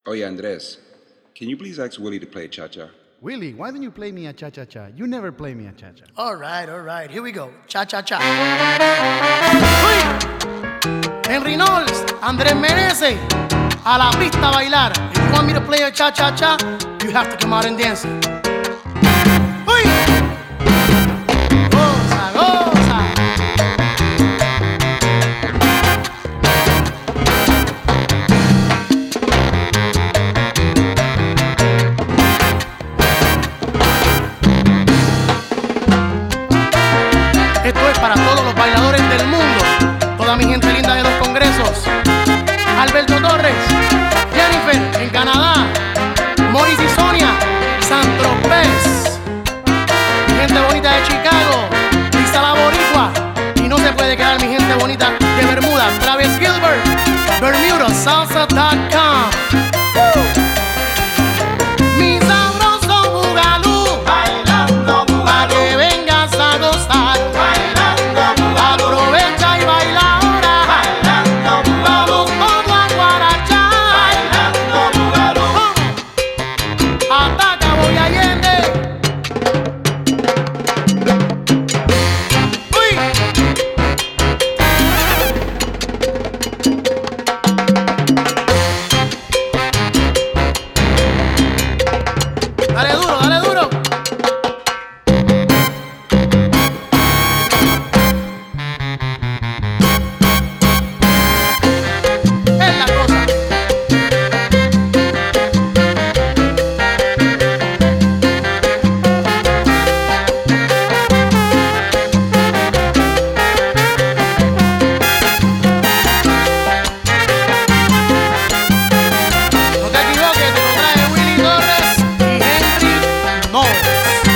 Oye, Andres, can you please ask Willie to play cha-cha? Willie, why don't you play me a cha-cha-cha? You never play me a cha-cha. All right. Here we go. Cha-cha-cha. Uy. Henry Knowles, Andrés Menezes, a la pista a bailar. If you want me to play a cha-cha-cha, you have to come out and dance. Uy. Goza, goza. Esto es para todos los bailadores del mundo, toda mi gente linda de los congresos. Alberto Torres, Jennifer en Canadá, Morris y Sonia, Saint-Tropez, mi gente bonita de Chicago, Lisa la Boricua, y no se puede quedar mi gente bonita de Bermuda, Travis Gilbert, Bermuda, salsa.com. Mi sabroso bugalú, bailando bugalú, pa' que vengas a gozar. Aprovecha y baila ahora, bailando bugalú. Vamos todos a guarachar, bailando bugalú. Ataca, voy Allende. Uy. Dale duro, dale duro. Es la cosa. No te equivoques, te lo trae Willie Torres y Henry Knowles.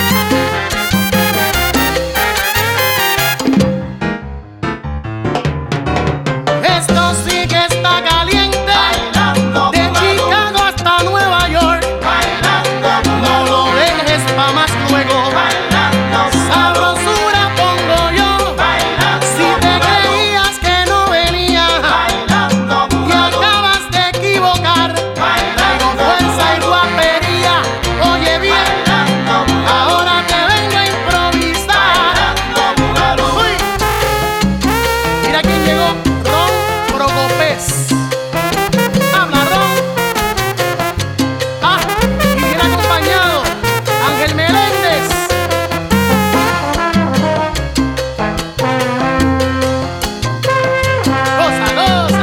Esto sí que está caliente, de Chicago hasta Nueva York. No lo dejes pa' más luego, sabrosura pongo yo. Si te creías que no venía, te acabas de equivocar. Traigo fuerza y guapería, oye bien, ahora te vengo a improvisar. Uy. Mira quién llegó, Ron Procopés. Habla Ron. Ah, y viene acompañado Ángel Meléndez. Goza, goza.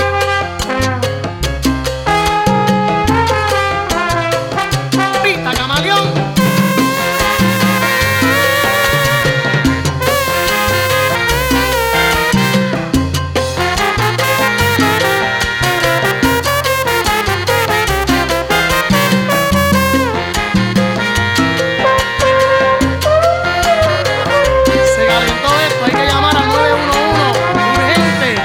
Pita Camaleón. Se calentó esto, hay que llamar al 911 urgente.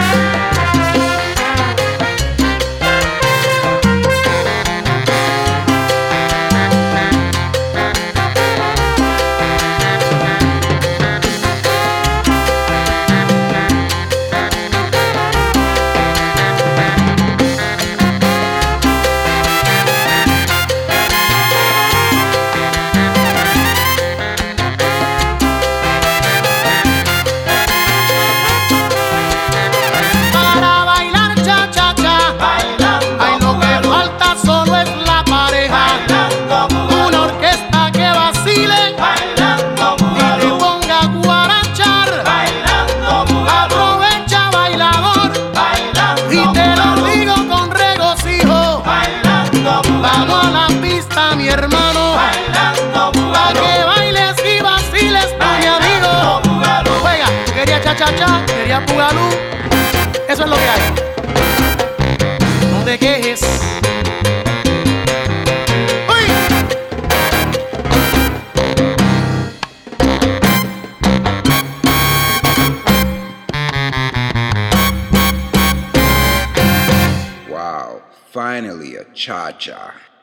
Para bailar cha-cha-cha, ay, lo que falta solo es la pareja. Una orquesta que vacile y te ponga a guarachar. Aprovecha, bailador, y te lo digo con regocijo. Vamos a la pista, mi hermano, pa' que bailes y vaciles con mi amigo. Juega, quería cha-cha-cha, quería bugalú. Eso es lo que hay. No te quejes. ¡Uy! Wow, finally a cha-cha.